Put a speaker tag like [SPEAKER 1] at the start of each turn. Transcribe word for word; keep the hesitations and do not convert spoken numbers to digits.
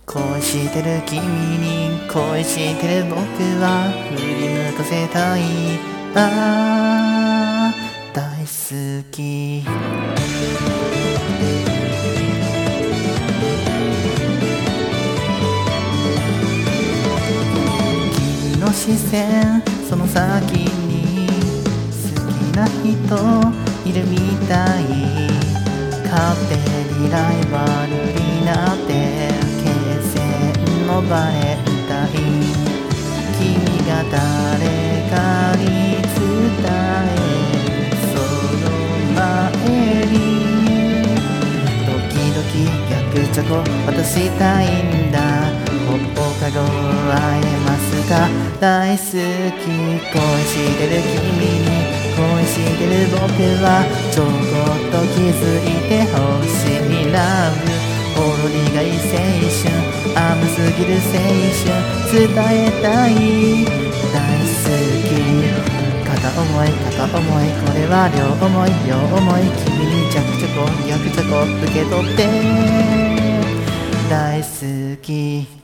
[SPEAKER 1] 恋してる君に恋してる僕は振り向かせたい。ああ大好き。君の視線その先に好きな人いるみたい。勝手にライバルになってバレンタイン。君が誰かに伝えるその前に時々逆チョコ渡したいんだ。放課後会えますか。大好き恋してる君に恋してる僕はちょこっと気づいてほしい。ラブほろ苦い青春甘すぎる青春伝えたい。大好き片思い片思いこれは両思い両思い。君に弱チョコ逆チョコ受け取って大好き。